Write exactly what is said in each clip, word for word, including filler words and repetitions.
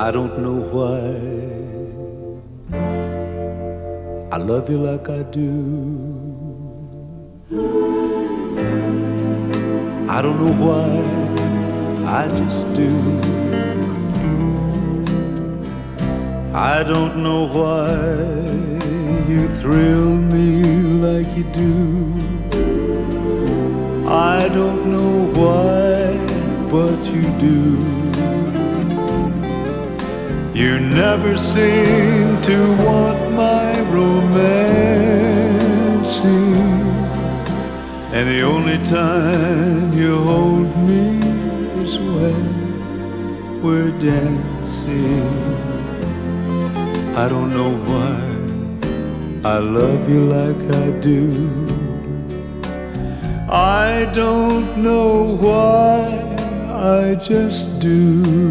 I don't know why I love you like I do. I don't know why, I just do. I don't know why you thrill me like you do. I don't know why, but you do. You never seem to want my romancing, and the only time you hold me is when we're dancing. I don't know why I love you like I do. I don't know why, I just do.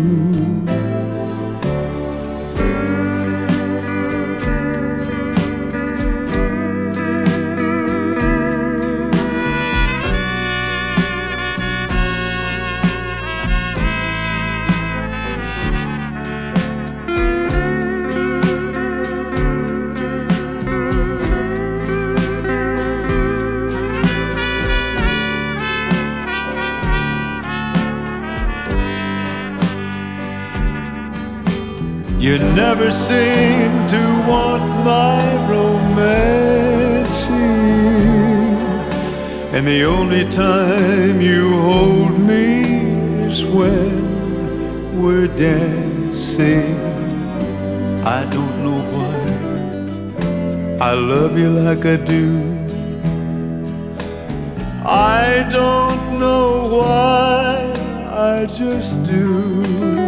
You never seem to want my romancing, and the only time you hold me is when we're dancing. I don't know why I love you like I do. I don't know why, I just do.